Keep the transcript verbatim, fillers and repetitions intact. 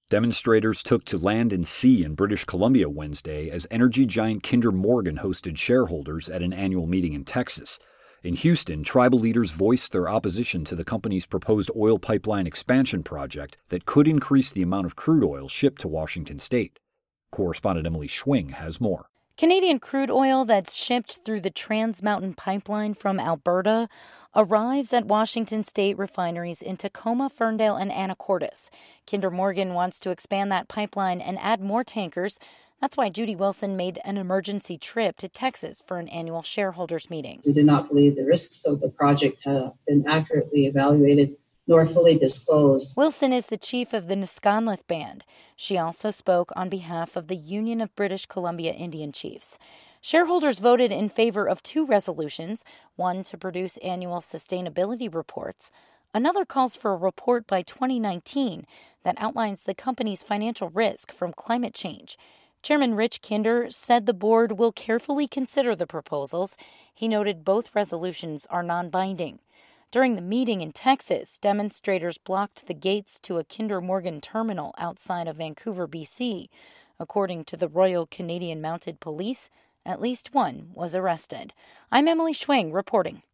Demonstrators took to land and sea in British Columbia Wednesday as energy giant Kinder Morgan hosted shareholders at an annual meeting in Texas. In Houston, tribal leaders voiced their opposition to the company's proposed oil pipeline expansion project that could increase the amount of crude oil shipped to Washington state. Correspondent Emily Schwing has more. Canadian crude oil that's shipped through the Trans Mountain Pipeline from Alberta arrives at Washington state refineries in Tacoma, Ferndale, and Anacortes. Kinder Morgan wants to expand that pipeline and add more tankers. That's why Judy Wilson made an emergency trip to Texas for an annual shareholders meeting. We do not believe the risks of the project have been accurately evaluated nor fully disclosed. Wilson is the chief of the Nisconlith Band. She also spoke on behalf of the Union of British Columbia Indian Chiefs. Shareholders voted in favor of two resolutions, one to produce annual sustainability reports. Another calls for a report by twenty nineteen that outlines the company's financial risk from climate change. Chairman Rich Kinder said the board will carefully consider the proposals. He noted both resolutions are non-binding. During the meeting in Texas, demonstrators blocked the gates to a Kinder Morgan terminal outside of Vancouver, B C. According to the Royal Canadian Mounted Police, at least one was arrested. I'm Emily Schwing reporting.